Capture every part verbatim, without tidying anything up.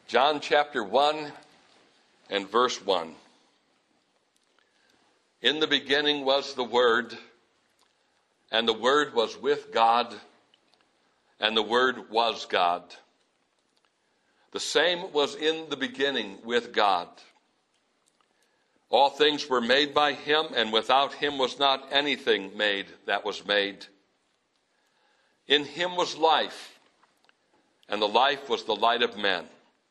John chapter one and verse one. In the beginning was the Word, and the Word was with God, and the Word was God. The same was in the beginning with God. All things were made by him, and without him was not anything made that was made. In him was life, and the life was the light of men.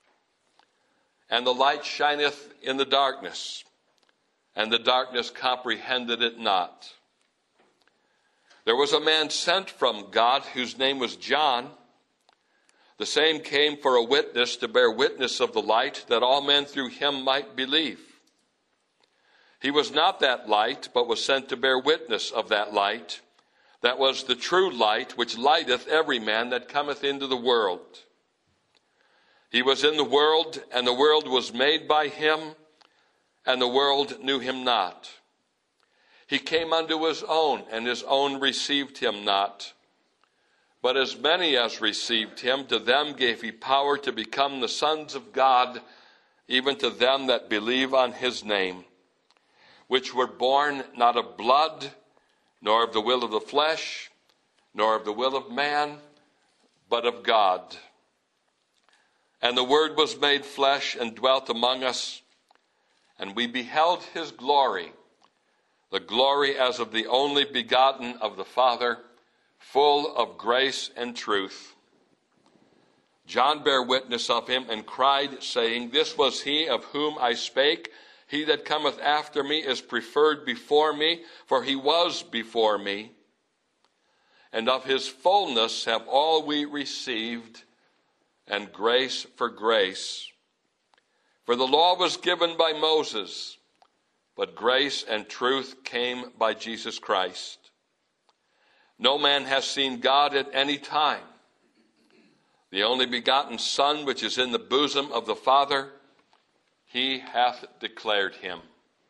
And the light shineth in the darkness, and the darkness comprehended it not. There was a man sent from God, whose name was John. The same came for a witness, to bear witness of the light, that all men through him might believe. He was not that light, but was sent to bear witness of that light. That was the true light, which lighteth every man that cometh into the world. He was in the world, and the world was made by him, and the world knew him not. He came unto his own, and his own received him not. But as many as received him, to them gave he power to become the sons of God, even to them that believe on his name, which were born not of blood, nor of the will of the flesh, nor of the will of man, but of God. And the Word was made flesh and dwelt among us, and we beheld his glory, the glory as of the only begotten of the Father, full of grace and truth. John bare witness of him, and cried, saying, This was he of whom I spake. He that cometh after me is preferred before me, for he was before me. And of his fullness have all we received, and grace for grace. For the law was given by Moses, but grace and truth came by Jesus Christ. No man has seen God at any time. The only begotten Son, which is in the bosom of the Father, he hath declared him.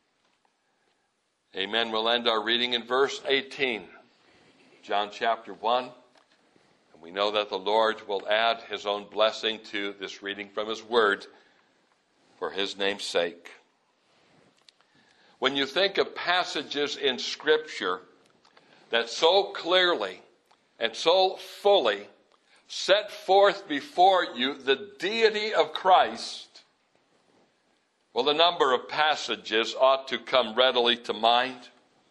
Amen. We'll end our reading in verse eighteen, John chapter one. And we know that the Lord will add his own blessing to this reading from his word for his name's sake. When you think of passages in Scripture that so clearly and so fully set forth before you the deity of Christ, well, a number of passages ought to come readily to mind.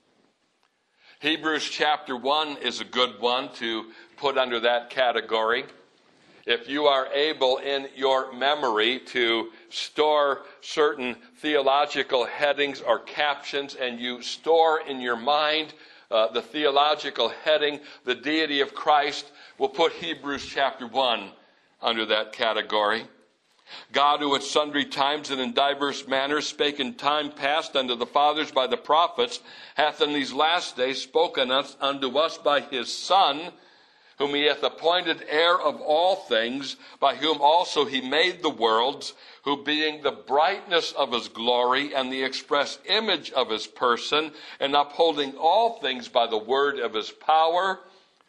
Hebrews chapter one is a good one to put under that category. If you are able in your memory to store certain theological headings or captions, and you store in your mind uh, the theological heading, the deity of Christ, we'll put Hebrews chapter one under that category. God, who at sundry times and in diverse manners spake in time past unto the fathers by the prophets, hath in these last days spoken us, unto us by his Son, whom he hath appointed heir of all things, by whom also he made the worlds, who being the brightness of his glory and the express image of his person, and upholding all things by the word of his power,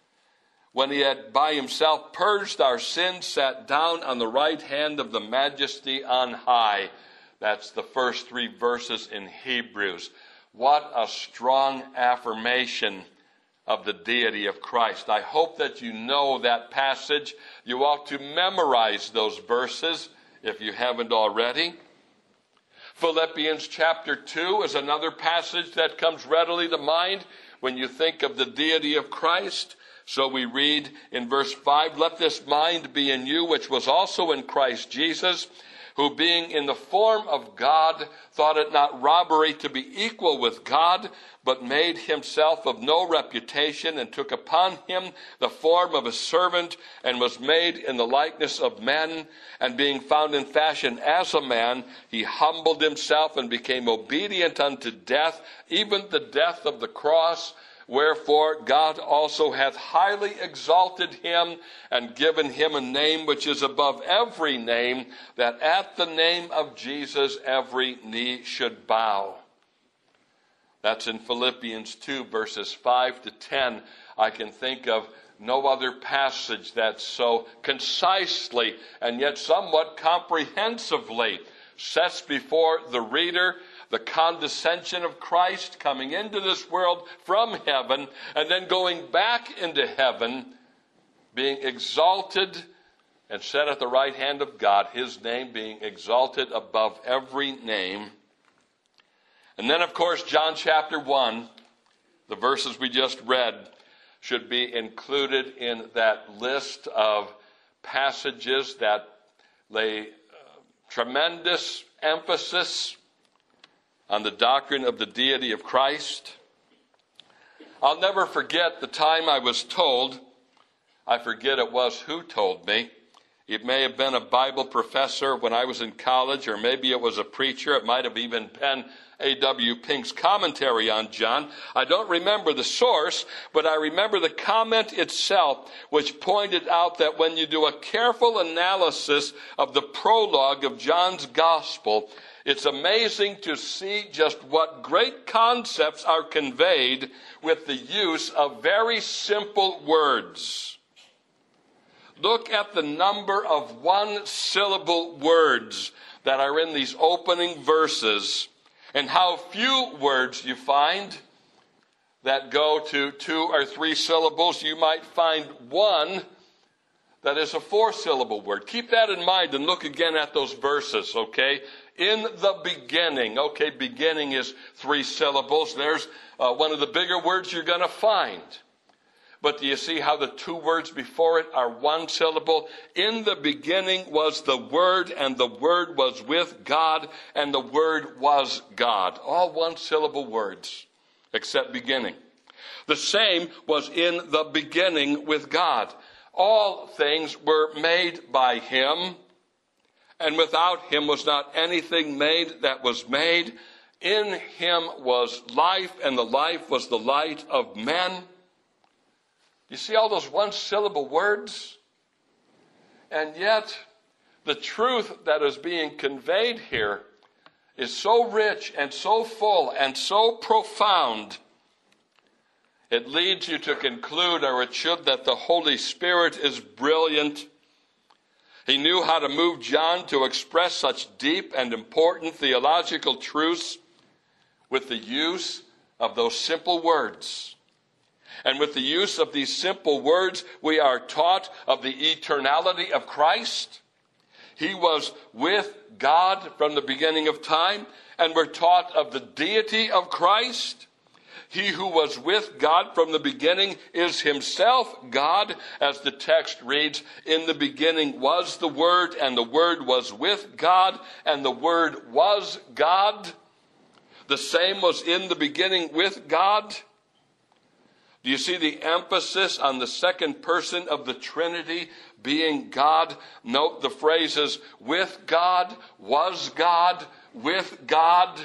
when he had by himself purged our sins, sat down on the right hand of the majesty on high. That's the first three verses in Hebrews. What a strong affirmation of the deity of Christ. I hope that you know that passage. You ought to memorize those verses if you haven't already. Philippians chapter two is another passage that comes readily to mind when you think of the deity of Christ. So we read in verse five, Let this mind be in you, which was also in Christ Jesus, who being in the form of God, thought it not robbery to be equal with God, but made himself of no reputation, and took upon him the form of a servant, and was made in the likeness of men. And being found in fashion as a man, he humbled himself and became obedient unto death, even the death of the cross. Wherefore God also hath highly exalted him, and given him a name which is above every name, that at the name of Jesus every knee should bow. That's in Philippians two, verses five to ten. I can think of no other passage that so concisely and yet somewhat comprehensively sets before the reader the condescension of Christ coming into this world from heaven and then going back into heaven, being exalted and set at the right hand of God, his name being exalted above every name. And then, of course, John chapter one, the verses we just read, should be included in that list of passages that lay uh, tremendous emphasis on the doctrine of the deity of Christ. I'll never forget the time I was told, I forget it was who told me. It may have been a Bible professor when I was in college, or maybe it was a preacher. It might have even been A W Pink's commentary on John. I don't remember the source, but I remember the comment itself, which pointed out that when you do a careful analysis of the prologue of John's gospel, it's amazing to see just what great concepts are conveyed with the use of very simple words. Look at the number of one-syllable words that are in these opening verses, and how few words you find that go to two or three syllables. You might find one that is a four-syllable word. Keep that in mind and look again at those verses, okay? In the beginning. Okay, beginning is three syllables. There's uh, one of the bigger words you're going to find. But do you see how the two words before it are one syllable? In the beginning was the Word, and the Word was with God, and the Word was God. All one syllable words, except beginning. The same was in the beginning with God. All things were made by him, and without him was not anything made that was made. In him was life, and the life was the light of men. You see all those one-syllable words? And yet, the truth that is being conveyed here is so rich and so full and so profound, it leads you to conclude, or it should, that the Holy Spirit is brilliant. He knew how to move John to express such deep and important theological truths with the use of those simple words. And with the use of these simple words, we are taught of the eternality of Christ. He was with God from the beginning of time, and we're taught of the deity of Christ. He who was with God from the beginning is himself God, as the text reads, in the beginning was the Word, and the Word was with God, and the Word was God. The same was in the beginning with God. Do you see the emphasis on the second person of the Trinity being God? Note the phrases with God, was God, with God.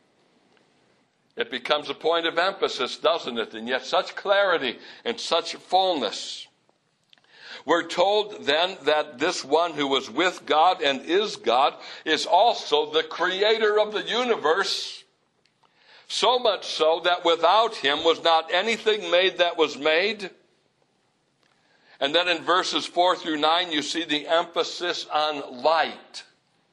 It becomes a point of emphasis, doesn't it? And yet such clarity and such fullness. We're told then that this one who was with God and is God is also the creator of the universe. So much so that without him was not anything made that was made. And then in verses four through nine, you see the emphasis on light.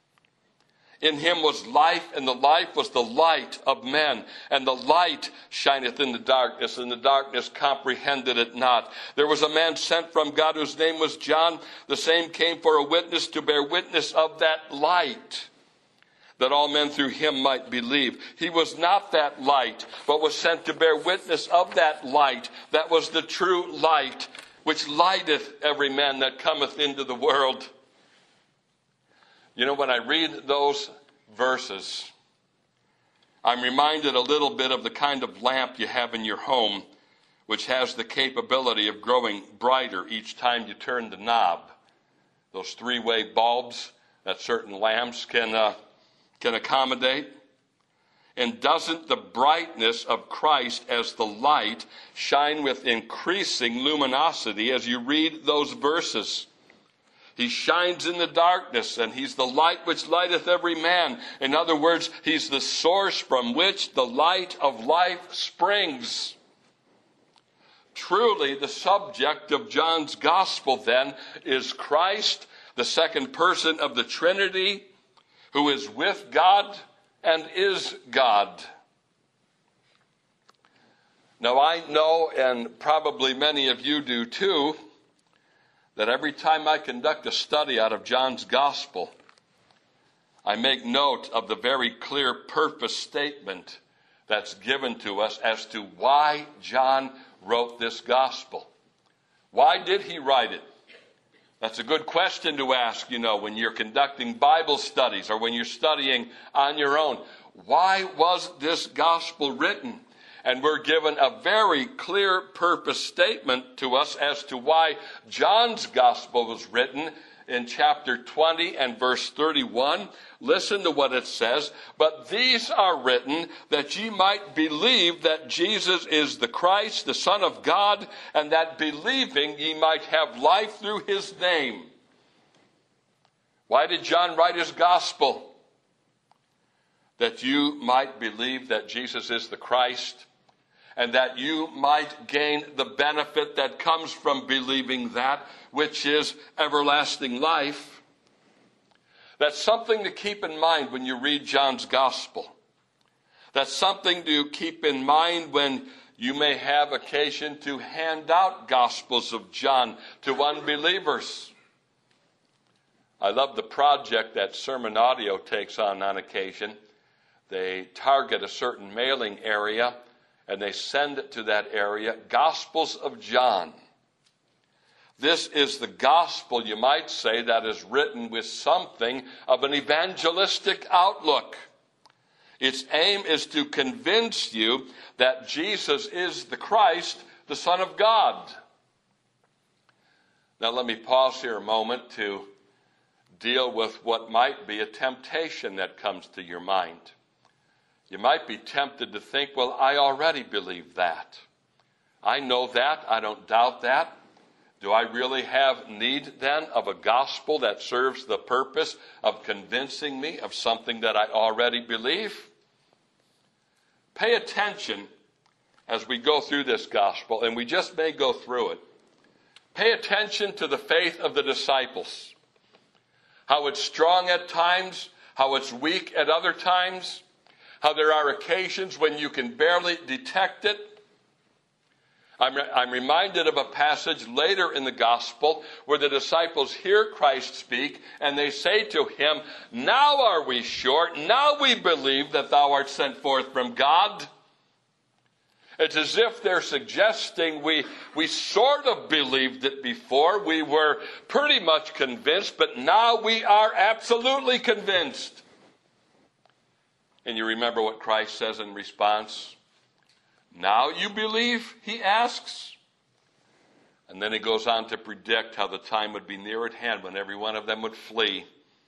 In him was life, and the life was the light of men. And the light shineth in the darkness, and the darkness comprehended it not. There was a man sent from God whose name was John. The same came for a witness, to bear witness of that light, that all men through him might believe. He was not that light, but was sent to bear witness of that light. That was the true light, which lighteth every man that cometh into the world. You know, when I read those verses, I'm reminded a little bit of the kind of lamp you have in your home, which has the capability of growing brighter each time you turn the knob. Those three-way bulbs that certain lamps can uh, can accommodate. And doesn't the brightness of Christ as the light shine with increasing luminosity as you read those verses? He shines in the darkness, and he's the light which lighteth every man. In other words, he's the source from which the light of life springs. Truly, the subject of John's gospel, then, is Christ, the second person of the Trinity, who is with God and is God. Now, I know, and probably many of you do too, that every time I conduct a study out of John's gospel, I make note of the very clear purpose statement that's given to us as to why John wrote this gospel. Why did he write it? That's a good question to ask, you know, when you're conducting Bible studies or when you're studying on your own. Why was this gospel written? And we're given a very clear purpose statement to us as to why John's gospel was written in chapter twenty and verse thirty-one. Listen to what it says. But these are written that ye might believe that Jesus is the Christ, the Son of God, and that believing ye might have life through his name. Why did John write his gospel? That you might believe that Jesus is the Christ, and that you might gain the benefit that comes from believing that, which is everlasting life. That's something to keep in mind when you read John's gospel. That's something to keep in mind when you may have occasion to hand out gospels of John to unbelievers. I love the project that Sermon Audio takes on on occasion. They target a certain mailing area and they send it to that area, Gospels of John. This is the gospel, you might say, that is written with something of an evangelistic outlook. Its aim is to convince you that Jesus is the Christ, the Son of God. Now let me pause here a moment to deal with what might be a temptation that comes to your mind. You might be tempted to think, well, I already believe that. I know that. I don't doubt that. Do I really have need then of a gospel that serves the purpose of convincing me of something that I already believe? Pay attention as we go through this gospel, and we just may go through it. Pay attention to the faith of the disciples. How it's strong at times, how it's weak at other times, how there are occasions when you can barely detect it. I'm, re- I'm reminded of a passage later in the gospel where the disciples hear Christ speak and they say to him, now are we sure, now we believe that thou art sent forth from God. It's as if they're suggesting we, we sort of believed it before. We were pretty much convinced, but now we are absolutely convinced. And you remember what Christ says in response? Now you believe, he asks. And then he goes on to predict how the time would be near at hand when every one of them would flee.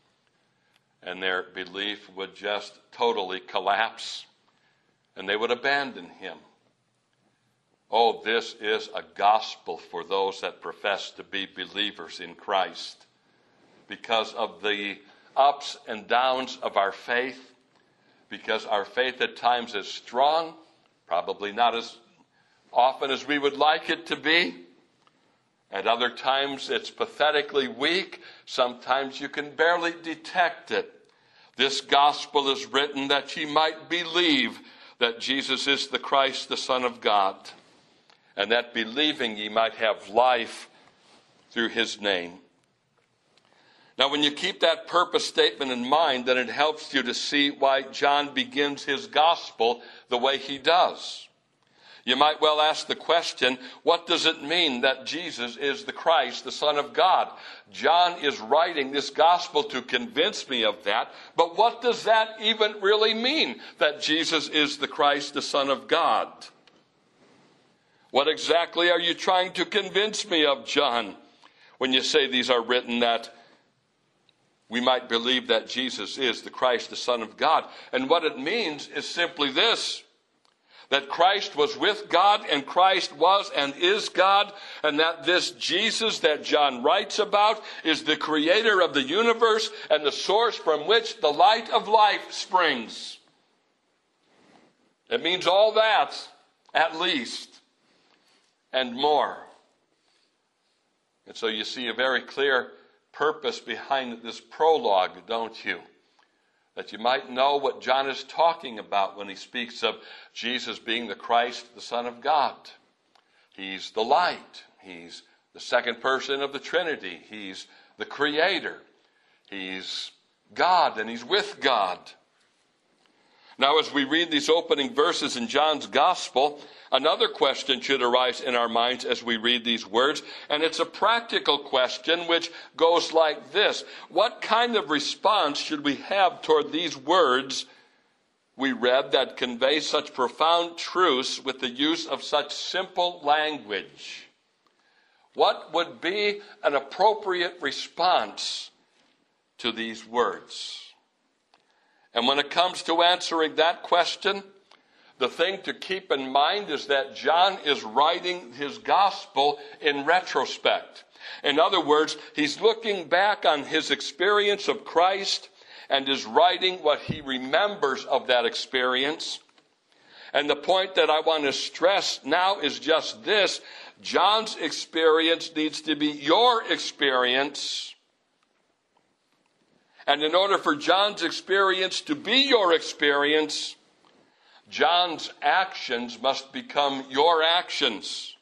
And their belief would just totally collapse. And they would abandon him. Oh, this is a gospel for those that profess to be believers in Christ. Because of the ups and downs of our faith, because our faith at times is strong, probably not as often as we would like it to be. At other times it's pathetically weak. Sometimes you can barely detect it. This gospel is written that ye might believe that Jesus is the Christ, the Son of God, and that believing ye might have life through his name. Now, when you keep that purpose statement in mind, then it helps you to see why John begins his gospel the way he does. You might well ask the question, what does it mean that Jesus is the Christ, the Son of God? John is writing this gospel to convince me of that, but what does that even really mean, that Jesus is the Christ, the Son of God? What exactly are you trying to convince me of, John, when you say these are written that we might believe that Jesus is the Christ, the Son of God? And what it means is simply this, that Christ was with God and Christ was and is God, and that this Jesus that John writes about is the creator of the universe and the source from which the light of life springs. It means all that, at least. and more. And so you see a very clear purpose behind this prologue, don't you? That you might know what John is talking about when he speaks of Jesus being the Christ, the Son of God. He's the light. He's the second person of the Trinity. He's the Creator. He's God, and he's with God. Now, as we read these opening verses in John's Gospel, another question should arise in our minds as we read these words, and it's a practical question which goes like this. What kind of response should we have toward these words we read that convey such profound truths with the use of such simple language? What would be an appropriate response to these words? And when it comes to answering that question, the thing to keep in mind is that John is writing his gospel in retrospect. In other words, he's looking back on his experience of Christ and is writing what he remembers of that experience. And the point that I want to stress now is just this. John's experience needs to be your experience. And in order for John's experience to be your experience, John's actions must become your actions.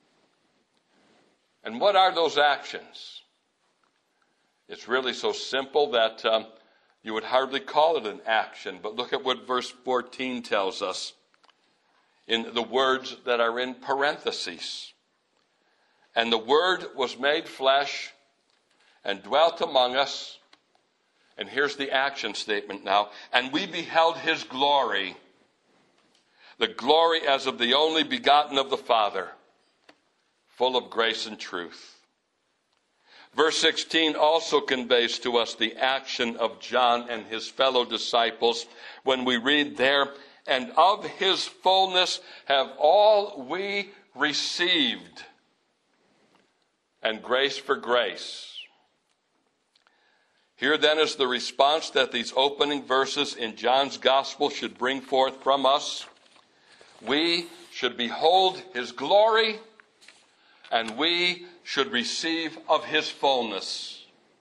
And what are those actions? It's really so simple that um, you would hardly call it an action. But look at what verse fourteen tells us in the words that are in parentheses. And the Word was made flesh and dwelt among us. And here's the action statement now. And we beheld his glory, the glory as of the only begotten of the Father, full of grace and truth. Verse sixteen also conveys to us the action of John and his fellow disciples when we read there, and of his fullness have all we received, and grace for grace. Here then is the response that these opening verses in John's Gospel should bring forth from us. We should behold his glory, and we should receive of his fullness.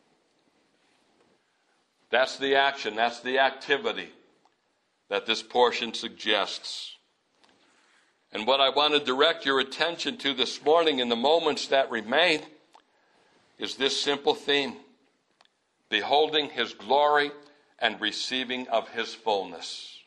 That's the action, that's the activity that this portion suggests. And what I want to direct your attention to this morning in the moments that remain is this simple theme: beholding his glory and receiving of his fullness.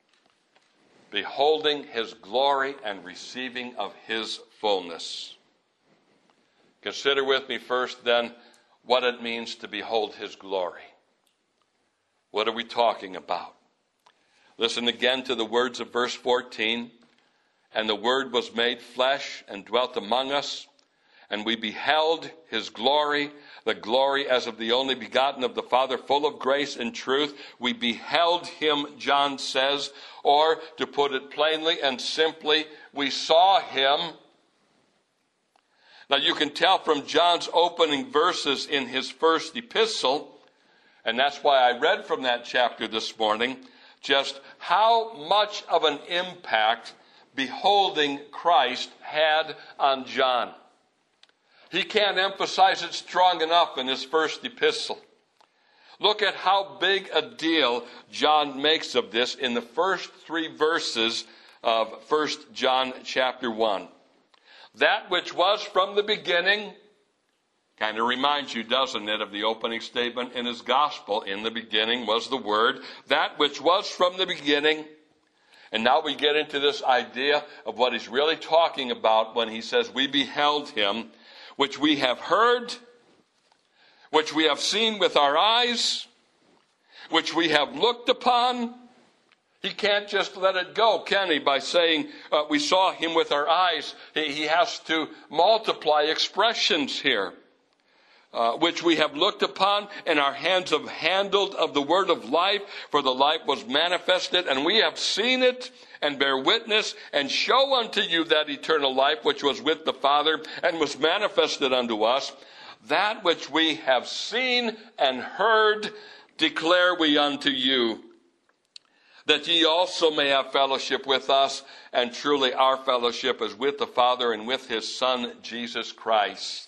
Beholding his glory and receiving of his fullness. Consider with me first then what it means to behold his glory. What are we talking about? Listen again to the words of verse fourteen. And the Word was made flesh and dwelt among us, and we beheld his glory, the glory as of the only begotten of the Father, full of grace and truth. We beheld him, John says, or to put it plainly and simply, we saw him. Now you can tell from John's opening verses in his first epistle, and that's why I read from that chapter this morning, just how much of an impact beholding Christ had on John. He can't emphasize it strong enough in his first epistle. Look at how big a deal John makes of this in the first three verses of First John chapter one. That which was from the beginning, kind of reminds you, doesn't it, of the opening statement in his gospel. In the beginning was the Word. That which was from the beginning. And now we get into this idea of what he's really talking about when he says, we beheld him, which we have heard, which we have seen with our eyes, which we have looked upon. He can't just let it go, can he, by saying uh, we saw him with our eyes. He, he has to multiply expressions here. Uh, which we have looked upon, and our hands have handled of the word of life, for the life was manifested, and we have seen it, and bear witness, and show unto you that eternal life which was with the Father, and was manifested unto us. That which we have seen and heard declare we unto you, that ye also may have fellowship with us, and truly our fellowship is with the Father and with his Son, Jesus Christ.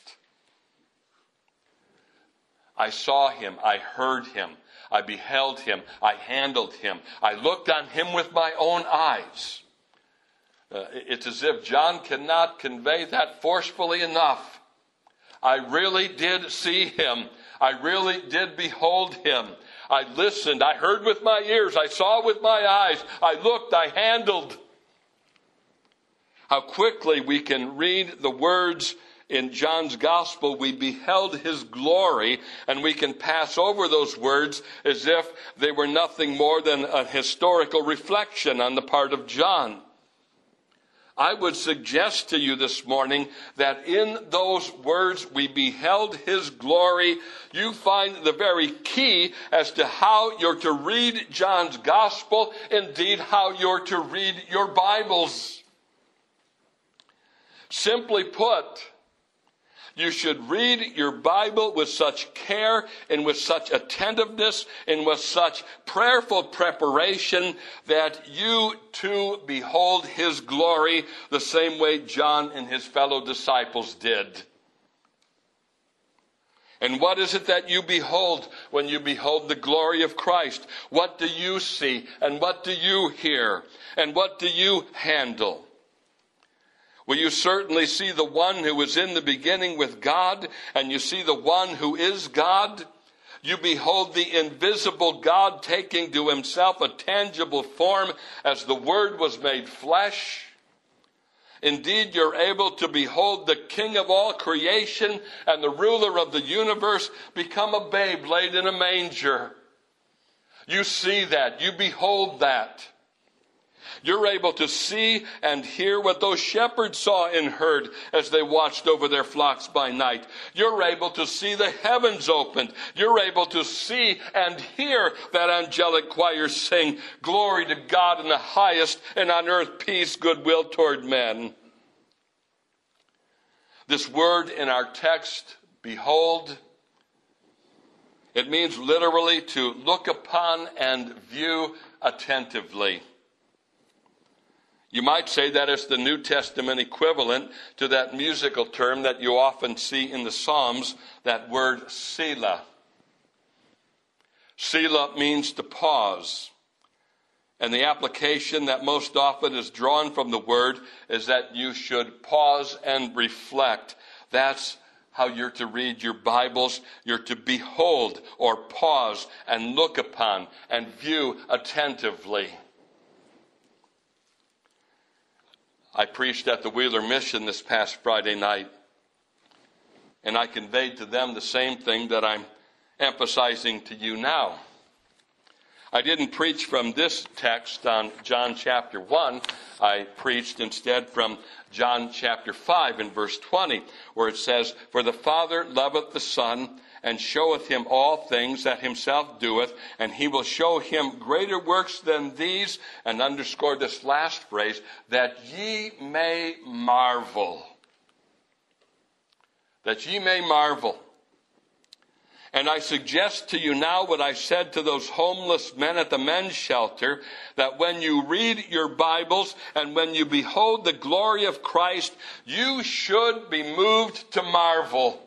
I saw him, I heard him, I beheld him, I handled him, I looked on him with my own eyes. Uh, it's as if John cannot convey that forcefully enough. I really did see him. I really did behold him. I listened. I heard with my ears. I saw with my eyes. I looked. I handled. How quickly we can read the words in John's gospel, we beheld his glory, and we can pass over those words as if they were nothing more than a historical reflection on the part of John. I would suggest to you this morning that in those words, we beheld his glory, you find the very key as to how you're to read John's gospel, indeed how you're to read your Bibles. Simply put, you should read your Bible with such care and with such attentiveness and with such prayerful preparation that you too behold his glory the same way John and his fellow disciples did. And what is it that you behold when you behold the glory of Christ? What do you see? And what do you hear? And what do you handle? Well, you certainly see the one who was in the beginning with God, and you see the one who is God. You behold the invisible God taking to himself a tangible form as the Word was made flesh. Indeed, you're able to behold the King of all creation and the ruler of the universe become a babe laid in a manger. You see that. You behold that. You're able to see and hear what those shepherds saw and heard as they watched over their flocks by night. You're able to see the heavens opened. You're able to see and hear that angelic choir sing, "Glory to God in the highest, and on earth peace, goodwill toward men." This word in our text, behold, it means literally to look upon and view attentively. You might say that it's the New Testament equivalent to that musical term that you often see in the Psalms, that word Selah. Selah means to pause. And the application that most often is drawn from the word is that you should pause and reflect. That's how you're to read your Bibles. You're to behold or pause and look upon and view attentively. I preached at the Wheeler Mission this past Friday night, and I conveyed to them the same thing that I'm emphasizing to you now. I didn't preach from this text on John chapter one. I preached instead from John chapter five and verse twenty, where it says, "For the Father loveth the Son, and showeth him all things that himself doeth, and he will show him greater works than these," and underscore this last phrase, "that ye may marvel." That ye may marvel. And I suggest to you now what I said to those homeless men at the men's shelter, that when you read your Bibles and when you behold the glory of Christ, you should be moved to marvel.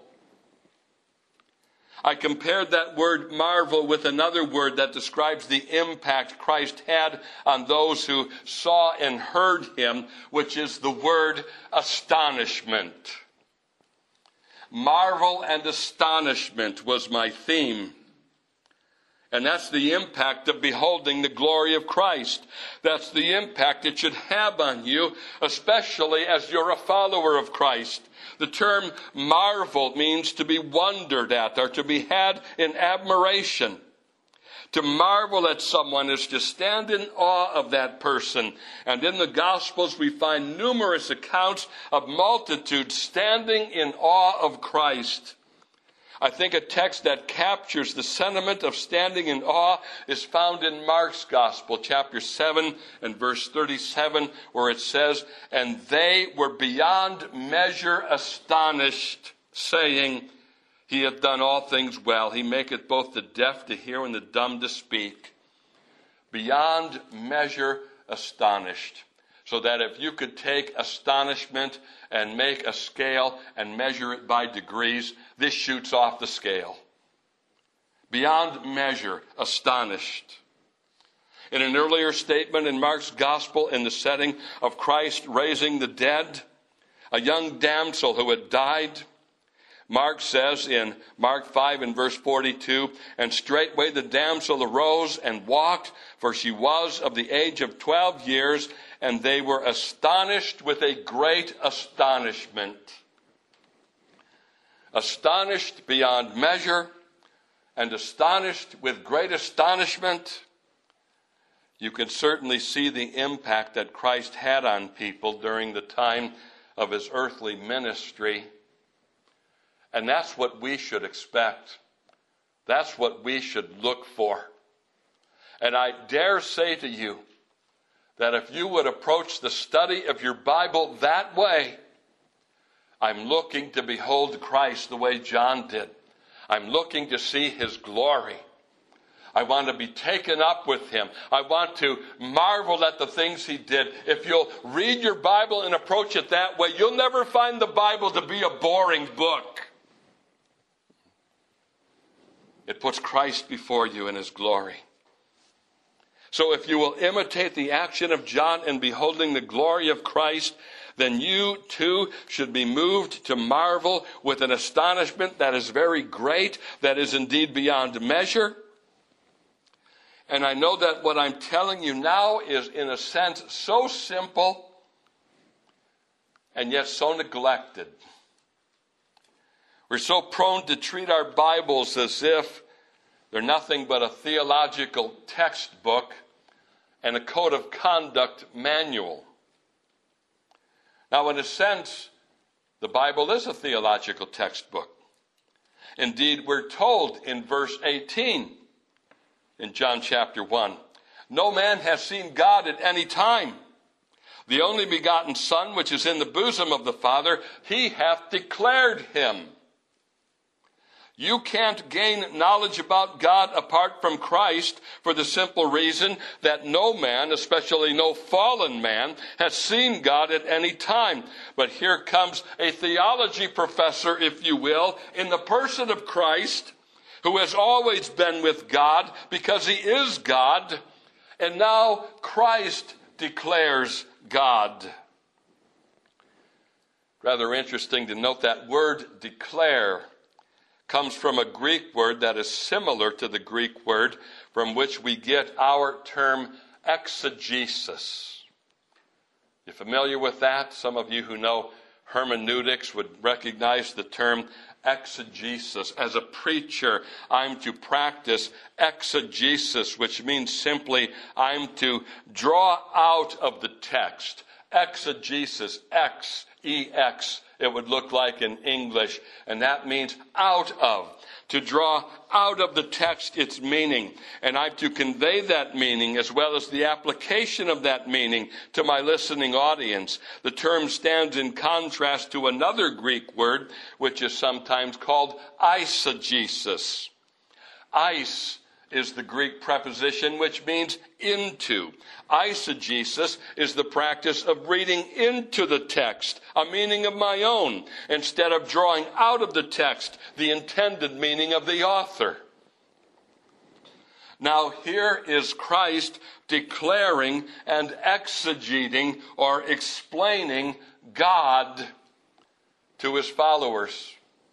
I compared that word marvel with another word that describes the impact Christ had on those who saw and heard him, which is the word astonishment. Marvel and astonishment was my theme. And that's the impact of beholding the glory of Christ. That's the impact it should have on you, especially as you're a follower of Christ. The term marvel means to be wondered at or to be had in admiration. To marvel at someone is to stand in awe of that person. And in the Gospels we find numerous accounts of multitudes standing in awe of Christ. I think a text that captures the sentiment of standing in awe is found in Mark's Gospel, chapter seven and verse thirty-seven, where it says, "And they were beyond measure astonished, saying, He hath done all things well. He maketh both the deaf to hear and the dumb to speak." beyond measure astonished. So that if you could take astonishment and make a scale and measure it by degrees, this shoots off the scale. Beyond measure astonished. In an earlier statement in Mark's gospel, in the setting of Christ raising the dead, a young damsel who had died, Mark says in Mark five and verse forty-two, and straightway the damsel arose and walked, for she was of the age of twelve years, and they were astonished with a great astonishment. Astonished beyond measure, and astonished with great astonishment. You can certainly see the impact that Christ had on people during the time of his earthly ministry. And that's what we should expect. That's what we should look for. And I dare say to you that if you would approach the study of your Bible that way, I'm looking to behold Christ the way John did. I'm looking to see his glory. I want to be taken up with him. I want to marvel at the things he did. If you'll read your Bible and approach it that way, you'll never find the Bible to be a boring book. It puts Christ before you in his glory. So if you will imitate the action of John in beholding the glory of Christ, then you too should be moved to marvel with an astonishment that is very great, that is indeed beyond measure. And I know that what I'm telling you now is, in a sense, so simple and yet so neglected. We're so prone to treat our Bibles as if they're nothing but a theological textbook and a code of conduct manual. Now, in a sense, the Bible is a theological textbook. Indeed, we're told in verse eighteen in John chapter one, no man has seen God at any time. The only begotten Son, which is in the bosom of the Father, he hath declared him. You can't gain knowledge about God apart from Christ, for the simple reason that no man, especially no fallen man, has seen God at any time. But here comes a theology professor, if you will, in the person of Christ, who has always been with God because he is God, and now Christ declares God. Rather interesting to note that word declare comes from a Greek word that is similar to the Greek word from which we get our term exegesis. You familiar with that? Some of you who know hermeneutics would recognize the term exegesis. As a preacher, I'm to practice exegesis, which means simply I'm to draw out of the text. Exegesis, X E X, it would look like in English, and that means out of. To draw out of the text its meaning, and I'm to convey that meaning as well as the application of that meaning to my listening audience. The term stands in contrast to another Greek word, which is sometimes called eisegesis. Eis is the Greek preposition which means into. Eisegesis is the practice of reading into the text a meaning of my own, instead of drawing out of the text the intended meaning of the author. Now here is Christ declaring and exegeting or explaining God to his followers.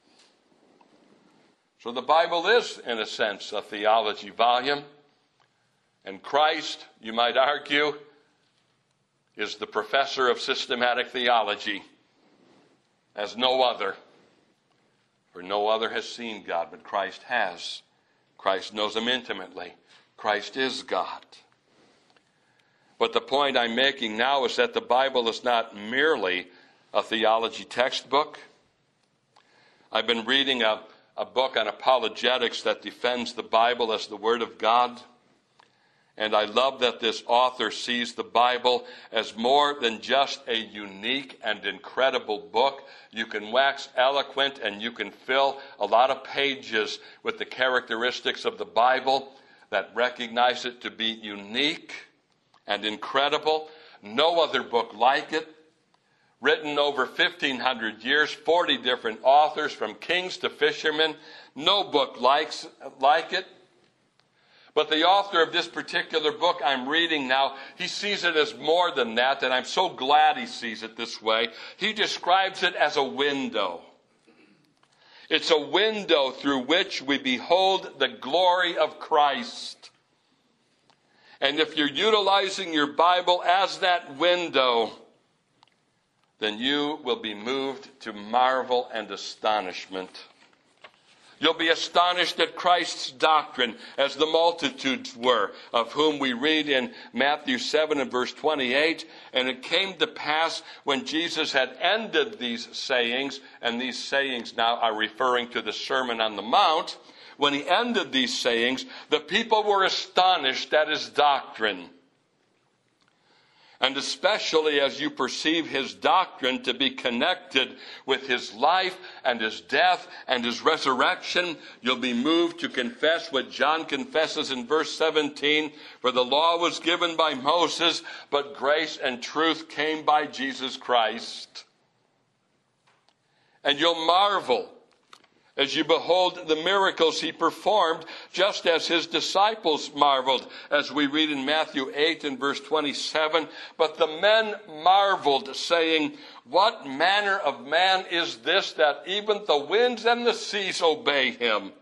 So the Bible is, in a sense, a theology volume. And Christ, you might argue, is the professor of systematic theology, as no other. For no other has seen God, but Christ has. Christ knows him intimately. Christ is God. But the point I'm making now is that the Bible is not merely a theology textbook. I've been reading a a book on apologetics that defends the Bible as the Word of God. And I love that this author sees the Bible as more than just a unique and incredible book. You can wax eloquent and you can fill a lot of pages with the characteristics of the Bible, that recognize it to be unique and incredible. No other book like it. Written over fifteen hundred years, forty different authors, from kings to fishermen. No book likes, like it. But the author of this particular book I'm reading now, he sees it as more than that, and I'm so glad he sees it this way. He describes it as a window. It's a window through which we behold the glory of Christ. And if you're utilizing your Bible as that window, then you will be moved to marvel and astonishment. You'll be astonished at Christ's doctrine, as the multitudes were, of whom we read in Matthew seven and verse twenty-eight. And it came to pass, when Jesus had ended these sayings, and these sayings now are referring to the Sermon on the Mount, when he ended these sayings, the people were astonished at his doctrine. And especially as you perceive his doctrine to be connected with his life and his death and his resurrection, you'll be moved to confess what John confesses in verse seventeen. For the law was given by Moses, but grace and truth came by Jesus Christ. And you'll marvel as you behold the miracles he performed, just as his disciples marveled, as we read in Matthew eight and verse twenty-seven. But the men marveled, saying, what manner of man is this, that even the winds and the seas obey him?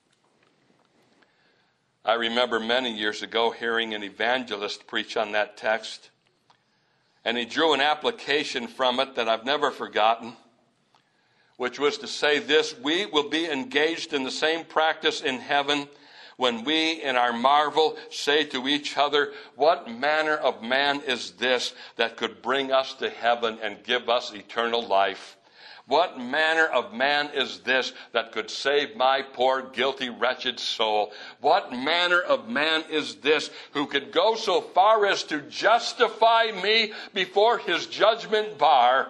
I remember many years ago hearing an evangelist preach on that text, and he drew an application from it that I've never forgotten, which was to say this: we will be engaged in the same practice in heaven when we, in our marvel, say to each other, what manner of man is this that could bring us to heaven and give us eternal life? What manner of man is this that could save my poor, guilty, wretched soul? What manner of man is this who could go so far as to justify me before his judgment bar?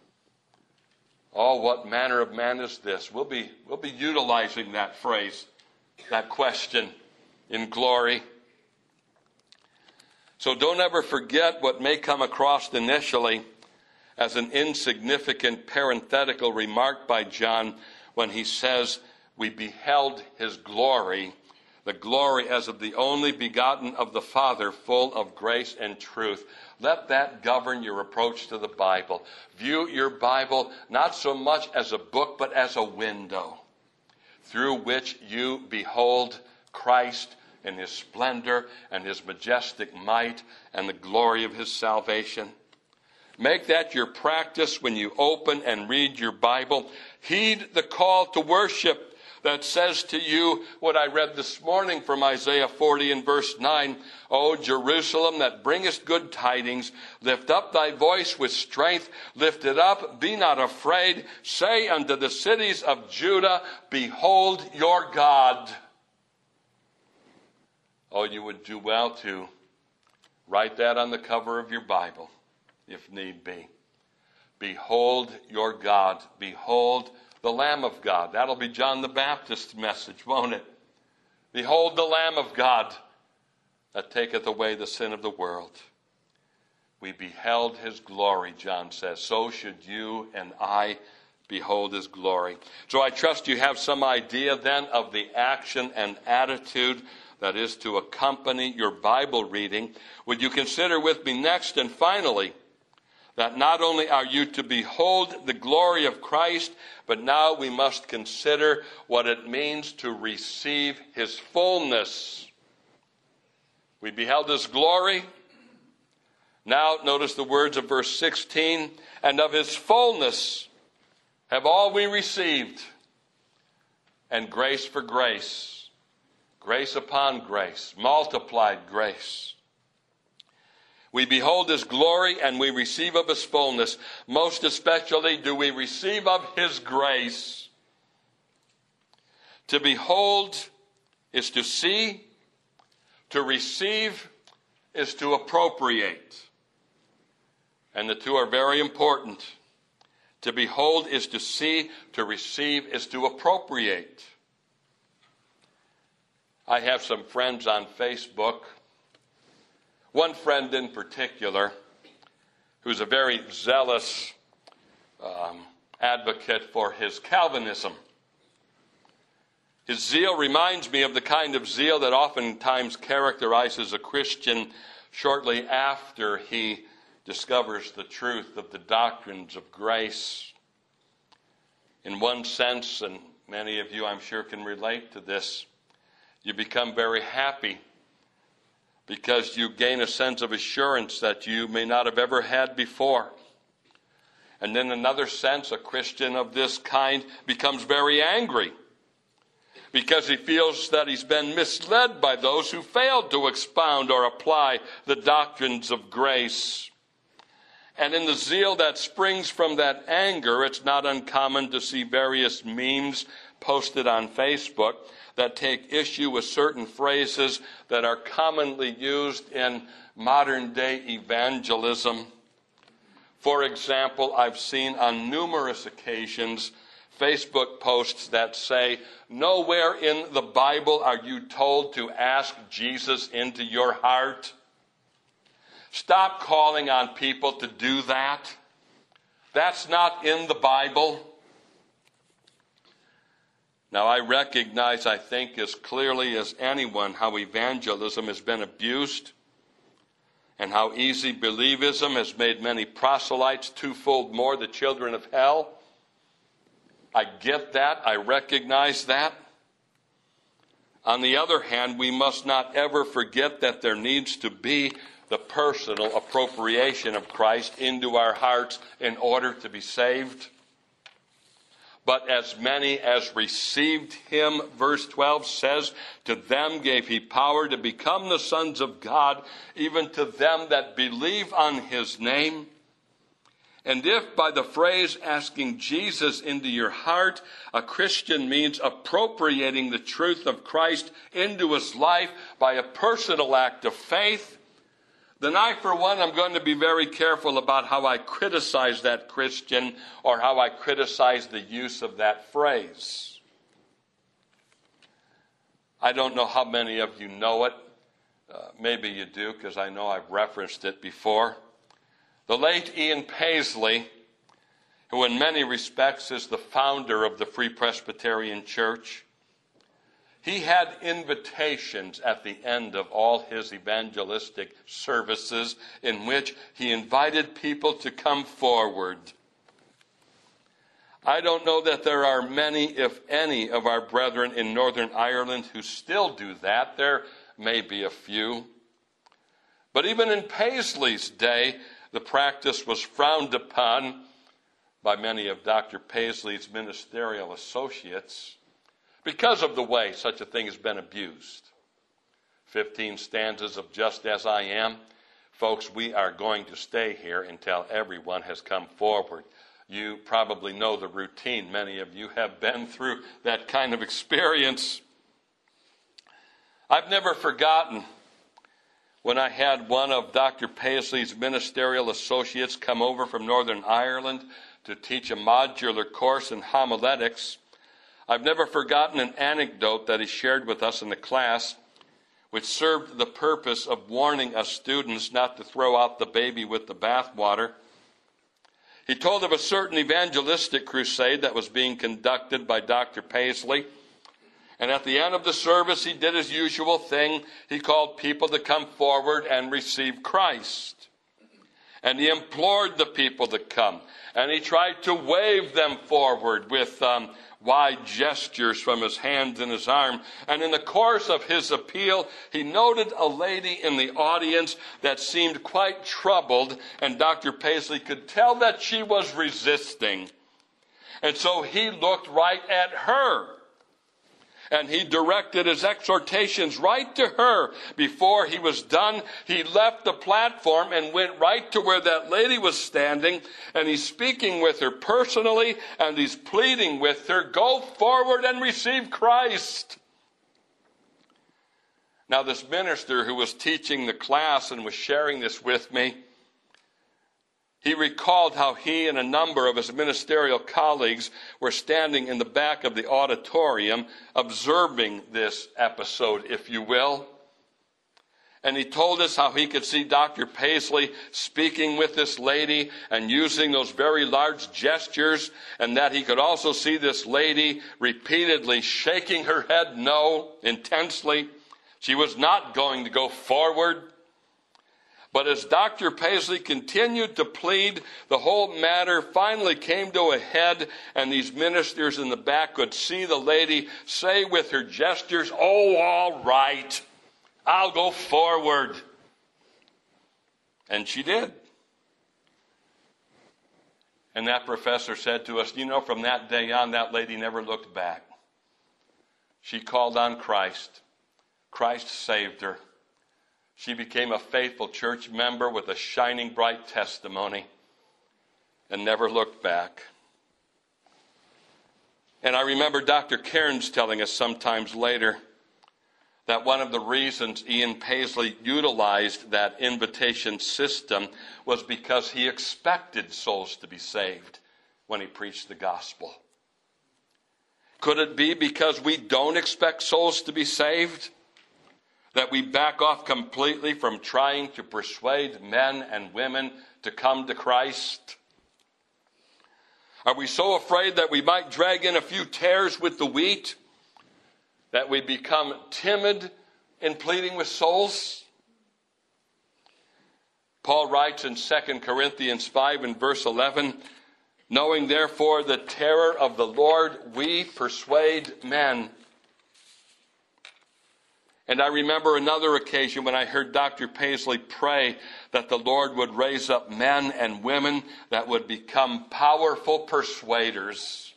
Oh, what manner of man is this? We'll be, we'll be utilizing that phrase, that question, in glory. So don't ever forget what may come across initially as an insignificant parenthetical remark by John when he says, we beheld his glory, the glory as of the only begotten of the Father, full of grace and truth. Let that govern your approach to the Bible. View your Bible not so much as a book, but as a window through which you behold Christ in his splendor and his majestic might and the glory of his salvation. Make that your practice when you open and read your Bible. Heed the call to worship that says to you what I read this morning from Isaiah forty and verse nine. O Jerusalem, that bringest good tidings, lift up thy voice with strength, lift it up, be not afraid. Say unto the cities of Judah, behold your God. Oh, you would do well to write that on the cover of your Bible, if need be. Behold your God. Behold the Lamb of God. That'll be John the Baptist's message, won't it? Behold the Lamb of God that taketh away the sin of the world. We beheld his glory, John says. So should you and I behold his glory. So I trust you have some idea then of the action and attitude that is to accompany your Bible reading. Would you consider with me next and finally that not only are you to behold the glory of Christ, but now we must consider what it means to receive his fullness. We beheld his glory. Now notice the words of verse sixteen. And of his fullness have all we received. And grace for grace. Grace upon grace. Multiplied grace. We behold his glory and we receive of his fullness. Most especially do we receive of his grace. To behold is to see. To receive is to appropriate. And the two are very important. To behold is to see. To receive is to appropriate. I have some friends on Facebook. One friend in particular, who's a very zealous um, advocate for his Calvinism. His zeal reminds me of the kind of zeal that oftentimes characterizes a Christian shortly after he discovers the truth of the doctrines of grace. In one sense, and many of you I'm sure can relate to this, you become very happy because you gain a sense of assurance that you may not have ever had before. And in another sense, a Christian of this kind becomes very angry because he feels that he's been misled by those who failed to expound or apply the doctrines of grace. And in the zeal that springs from that anger, it's not uncommon to see various memes posted on Facebook that take issue with certain phrases that are commonly used in modern-day evangelism. For example, I've seen on numerous occasions Facebook posts that say, "Nowhere in the Bible are you told to ask Jesus into your heart." Stop calling on people to do that. That's not in the Bible. Now, I recognize, I think, as clearly as anyone how evangelism has been abused and how easy believism has made many proselytes twofold more the children of hell. I get that. I recognize that. On the other hand, we must not ever forget that there needs to be the personal appropriation of Christ into our hearts in order to be saved. But as many as received him, verse twelve says, to them gave he power to become the sons of God, even to them that believe on his name. And if by the phrase asking Jesus into your heart, a Christian means appropriating the truth of Christ into his life by a personal act of faith, then I, for one, am going to be very careful about how I criticize that Christian or how I criticize the use of that phrase. I don't know how many of you know it. Uh, maybe you do, because I know I've referenced it before. The late Ian Paisley, who in many respects is the founder of the Free Presbyterian Church, he had invitations at the end of all his evangelistic services in which he invited people to come forward. I don't know that there are many, if any, of our brethren in Northern Ireland who still do that. There may be a few. But even in Paisley's day, the practice was frowned upon by many of Doctor Paisley's ministerial associates, because of the way such a thing has been abused. Fifteen stanzas of Just As I Am. Folks, we are going to stay here until everyone has come forward. You probably know the routine. Many of you have been through that kind of experience. I've never forgotten when I had one of Doctor Paisley's ministerial associates come over from Northern Ireland to teach a modular course in homiletics. I've never forgotten an anecdote that he shared with us in the class, which served the purpose of warning us students not to throw out the baby with the bathwater. He told of a certain evangelistic crusade that was being conducted by Doctor Paisley. And at the end of the service, he did his usual thing. He called people to come forward and receive Christ. And he implored the people to come. And he tried to wave them forward with um, wide gestures from his hands and his arm. And in the course of his appeal, he noted a lady in the audience that seemed quite troubled, and Doctor Paisley could tell that she was resisting. And so he looked right at her, and he directed his exhortations right to her. Before he was done, he left the platform and went right to where that lady was standing, and he's speaking with her personally, and he's pleading with her, go forward and receive Christ. Now, this minister who was teaching the class and was sharing this with me He recalled how he and a number of his ministerial colleagues were standing in the back of the auditorium observing this episode, if you will. And he told us how he could see Doctor Paisley speaking with this lady and using those very large gestures, and that he could also see this lady repeatedly shaking her head no intensely. She was not going to go forward. But as Doctor Paisley continued to plead, the whole matter finally came to a head, and these ministers in the back could see the lady say with her gestures, "Oh, all right, I'll go forward." And she did. And that professor said to us, you know, from that day on, that lady never looked back. She called on Christ. Christ saved her. She became a faithful church member with a shining bright testimony and never looked back. And I remember Doctor Cairns telling us sometimes later that one of the reasons Ian Paisley utilized that invitation system was because he expected souls to be saved when he preached the gospel. Could it be because we don't expect souls to be saved that we back off completely from trying to persuade men and women to come to Christ? Are we so afraid that we might drag in a few tares with the wheat that we become timid in pleading with souls? Paul writes in Second Corinthians five and verse eleven, knowing therefore the terror of the Lord, we persuade men. And I remember another occasion when I heard Doctor Paisley pray that the Lord would raise up men and women that would become powerful persuaders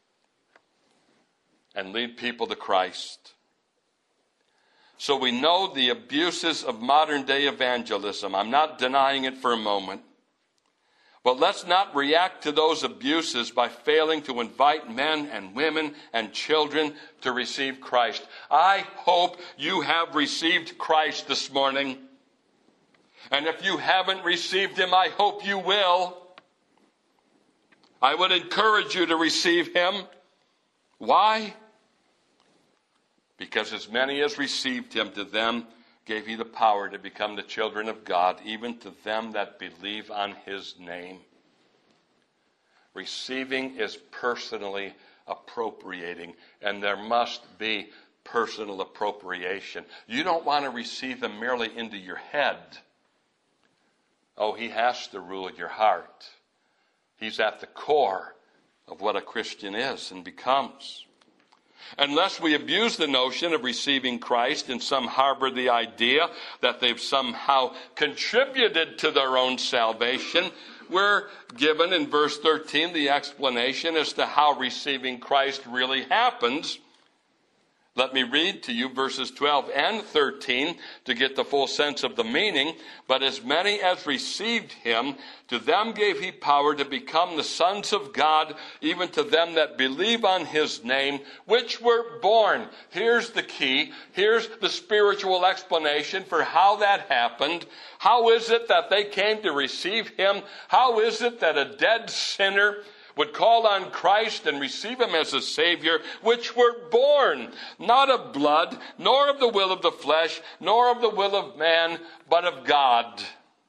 and lead people to Christ. So we know the abuses of modern day evangelism. I'm not denying it for a moment. But let's not react to those abuses by failing to invite men and women and children to receive Christ. I hope you have received Christ this morning. And if you haven't received him, I hope you will. I would encourage you to receive him. Why? Because as many as received him, to them gave he the power to become the children of God, even to them that believe on his name. Receiving is personally appropriating, and there must be personal appropriation. You don't want to receive him merely into your head. Oh, he has to rule your heart. He's at the core of what a Christian is and becomes. Unless we abuse the notion of receiving Christ and some harbor the idea that they've somehow contributed to their own salvation, we're given in verse thirteen the explanation as to how receiving Christ really happens. Let me read to you verses twelve and thirteen to get the full sense of the meaning. But as many as received him, to them gave he power to become the sons of God, even to them that believe on his name, which were born. Here's the key. Here's the spiritual explanation for how that happened. How is it that they came to receive him? How is it that a dead sinner would call on Christ and receive him as a Savior, which were born, not of blood, nor of the will of the flesh, nor of the will of man, but of God?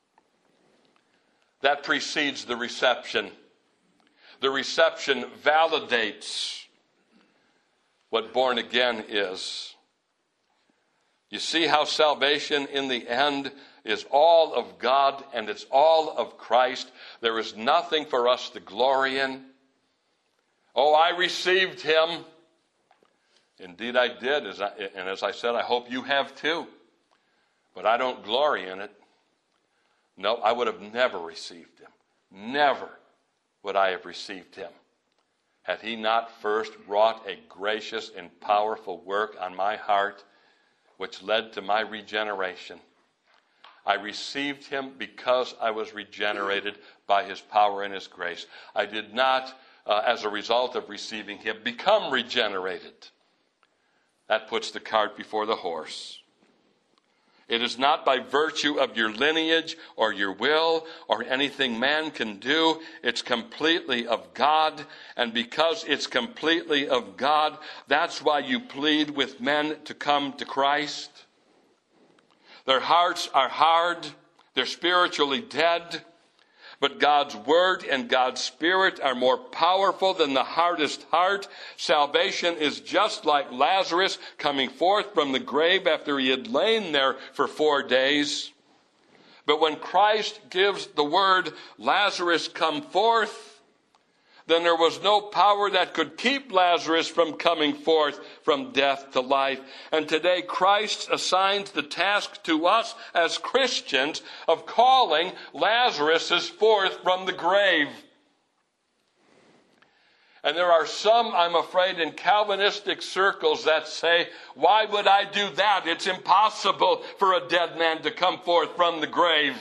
That precedes the reception. The reception validates what born again is. You see how salvation in the end is all of God and it's all of Christ. There is nothing for us to glory in. Oh, I received him. Indeed I did, as I, and as I said, I hope you have too. But I don't glory in it. No, I would have never received him. Never would I have received him had he not first wrought a gracious and powerful work on my heart, which led to my regeneration. I received him because I was regenerated by his power and his grace. I did not, uh, as a result of receiving him, become regenerated. That puts the cart before the horse. It is not by virtue of your lineage or your will or anything man can do. It's completely of God. And because it's completely of God, that's why you plead with men to come to Christ. Their hearts are hard. They're spiritually dead. But God's word and God's spirit are more powerful than the hardest heart. Salvation is just like Lazarus coming forth from the grave after he had lain there for four days. But when Christ gives the word, Lazarus, come forth, then there was no power that could keep Lazarus from coming forth from death to life. And today Christ assigns the task to us as Christians of calling Lazarus forth from the grave. And there are some, I'm afraid, in Calvinistic circles that say, why would I do that? It's impossible for a dead man to come forth from the grave.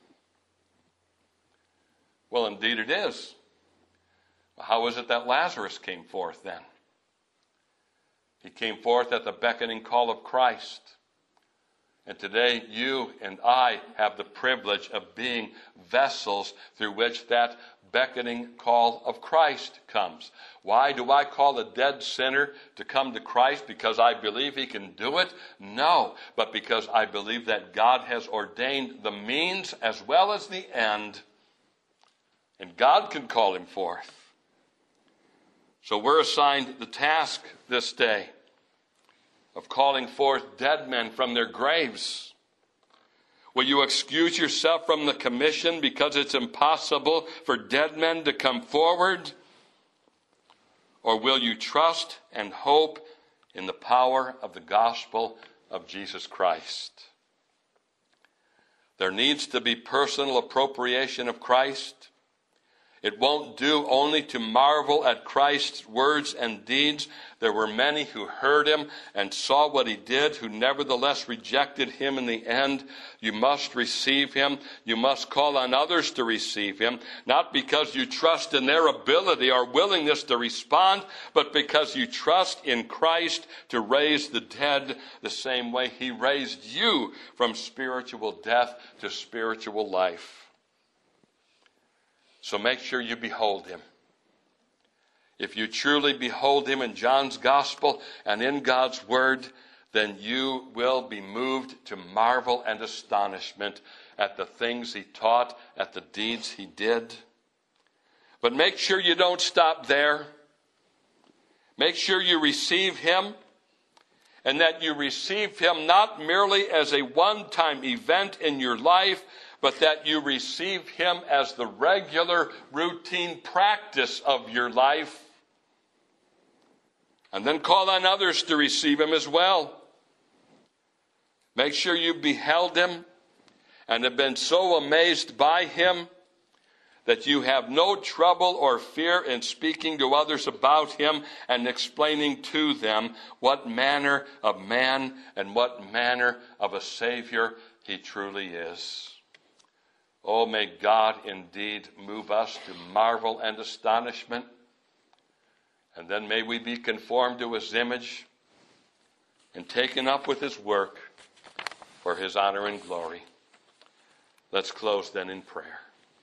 Well, indeed it is. How is it that Lazarus came forth then? He came forth at the beckoning call of Christ. And today you and I have the privilege of being vessels through which that beckoning call of Christ comes. Why do I call a dead sinner to come to Christ? Because I believe he can do it? No, but because I believe that God has ordained the means as well as the end. And God can call him forth. So we're assigned the task this day of calling forth dead men from their graves. Will you excuse yourself from the commission because it's impossible for dead men to come forward? Or will you trust and hope in the power of the gospel of Jesus Christ? There needs to be personal appropriation of Christ. It won't do only to marvel at Christ's words and deeds. There were many who heard him and saw what he did, who nevertheless rejected him in the end. You must receive him. You must call on others to receive him, not because you trust in their ability or willingness to respond, but because you trust in Christ to raise the dead the same way he raised you from spiritual death to spiritual life. So make sure you behold him. If you truly behold him in John's gospel and in God's word, then you will be moved to marvel and astonishment at the things he taught, at the deeds he did. But make sure you don't stop there. Make sure you receive him, and that you receive him not merely as a one-time event in your life, but that you receive him as the regular, routine practice of your life. And then call on others to receive him as well. Make sure you beheld him and have been so amazed by him that you have no trouble or fear in speaking to others about him and explaining to them what manner of man and what manner of a Savior he truly is. Oh, may God indeed move us to marvel and astonishment. And then may we be conformed to his image and taken up with his work for his honor and glory. Let's close then in prayer.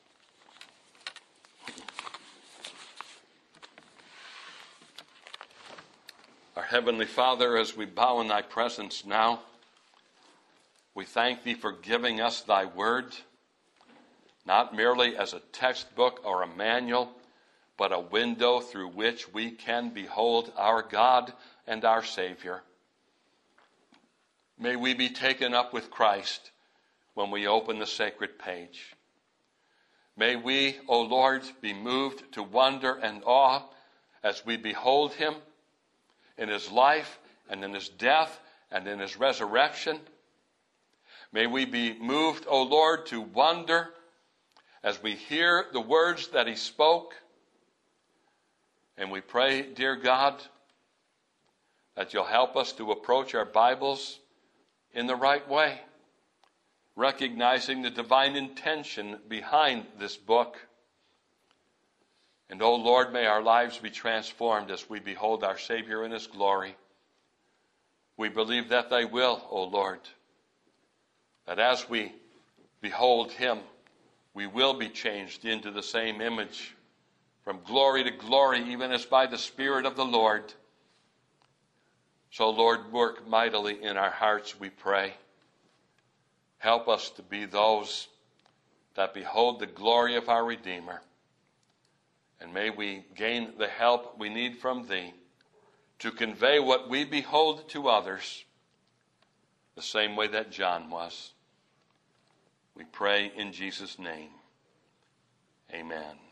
Our Heavenly Father, as we bow in thy presence now, we thank thee for giving us thy word, not merely as a textbook or a manual, but a window through which we can behold our God and our Savior. May we be taken up with Christ when we open the sacred page. May we, O Lord, be moved to wonder and awe as we behold him in his life and in his death and in his resurrection. May we be moved, O Lord, to wonder as we hear the words that he spoke. And we pray, dear God, that you'll help us to approach our Bibles in the right way, recognizing the divine intention behind this book. And, O Lord, may our lives be transformed as we behold our Savior in his glory. We believe that thy will, O Lord. that as we behold him, we will be changed into the same image from glory to glory, even as by the Spirit of the Lord. So, Lord, work mightily in our hearts, we pray. Help us to be those that behold the glory of our Redeemer. And may we gain the help we need from thee to convey what we behold to others the same way that John was. We pray in Jesus' name. Amen.